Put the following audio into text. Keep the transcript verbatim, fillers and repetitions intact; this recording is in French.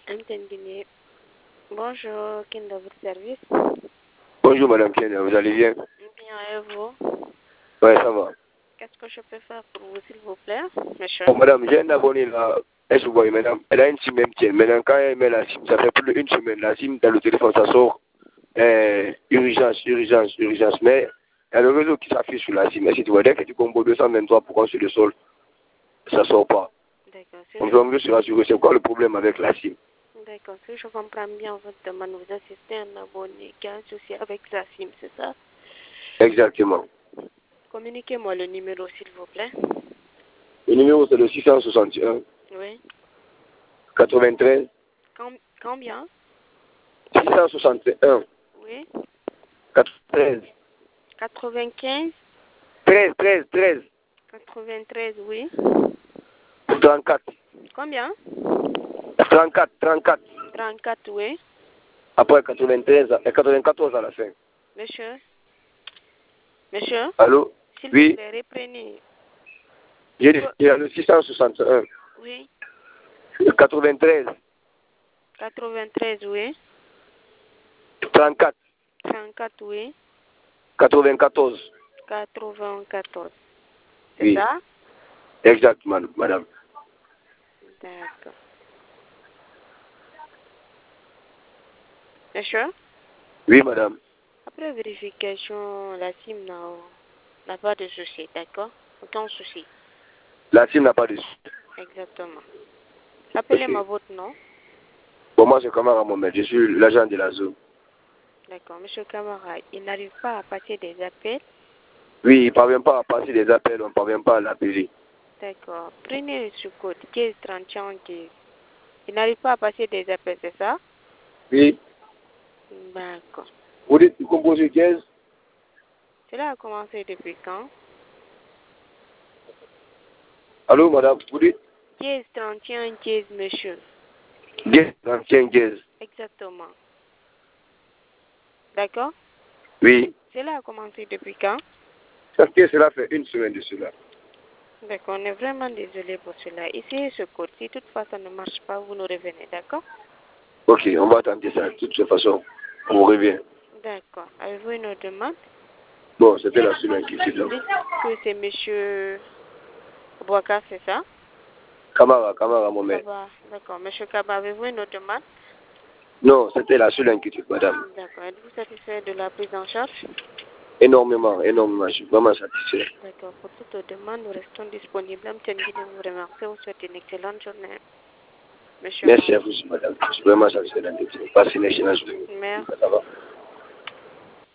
Guinée. Bonjour, qui est dans votre service? Bonjour Madame Kenya, vous allez bien? Bien, et vous? Oui, ça va. Qu'est-ce que je peux faire pour vous, s'il vous plaît, monsieur? Bon, madame, j'ai un abonné là. Est-ce que vous voyez, madame? Elle a une SIM M T N. Maintenant, quand elle met la SIM, ça fait plus d'une semaine. La SIM dans le téléphone, ça sort euh, urgence, urgence, urgence. Mais il y a le réseau qui s'affiche sur la SIM. Et si tu vois, dès que tu combats deux cent vingt-trois pour sur le sol, ça ne sort pas. D'accord. Donc, je veux se rassurer, c'est quoi le problème avec la SIM? D'accord. Si je comprends bien votre demande, vous assistez à un abonné qui a un souci avec sa SIM, c'est ça? Exactement. Communiquez-moi le numéro, s'il vous plaît. Le numéro, c'est le six cent soixante et un. Oui. quatre-vingt-treize. Com combien? six cent soixante et un. Oui. quatre-vingt-treize. quatre-vingt-quinze. treize, treize, treize. quatre-vingt-treize, oui. trente-quatre. Combien? trente-quatre, trente-quatre. trente-quatre, oui. Après quatre-vingt-treize et quatre-vingt-quatorze à la fin. Monsieur? Monsieur? Allô? S'il Oui. vous plaît, reprenez. J'ai dit, il y a le six cent soixante et un. Oui. Le quatre-vingt-treize. quatre-vingt-treize, oui. trente-quatre. trente-quatre, oui. quatre-vingt-quatorze. quatre-vingt-quatorze. C'est Oui. ça? Exactement, madame. D'accord. Monsieur? Oui, madame. Après vérification, la SIM n'a pas de souci, d'accord? Aucun souci. La SIM n'a pas de suite. Exactement. Rappelez-moi Okay. votre nom. Bon, moi, c'est Kamara Mohamed. Je suis l'agent de la zone. D'accord. Monsieur Camara, il n'arrive pas à passer des appels. Oui, il ne parvient pas à passer des appels, on ne parvient pas à l'appeler. D'accord. Prenez ce code quinze trente et un quinze. Il n'arrive pas à passer des appels, c'est ça? Oui. D'accord. Vous dites, vous composez quinze? Cela a commencé depuis quand? Allô, madame, vous dites? quinze trente et un quinze, monsieur. quinze, trente-cinq, quinze. Exactement. D'accord? Oui. Cela a commencé depuis quand? Ça fait, cela fait une semaine de cela. D'accord, on est vraiment désolé pour cela. Essayez ce code. Si toutefois ça ne marche pas, vous nous revenez, d'accord? Ok, on va tenter ça. De toute façon, on revient. D'accord. Avez-vous une autre demande? Bon, c'était la seule inquiétude. Vous dites que c'est monsieur Bouaka, c'est ça? Kamara, Kamara Mohamed. D'accord. Monsieur Kaba, avez-vous une autre demande? Non, c'était la seule inquiétude, madame. D'accord. Êtes-vous satisfait de la prise en charge? Énormément, énormément. Je suis vraiment satisfait. D'accord. Pour toute demande, nous restons disponibles. M. Tengui, vous remercie. Vous souhaite une excellente journée. Monsieur Merci Mar à vous, madame. Je suis vraiment satisfait d'un Passez une excellente journée. Merci. Ça va.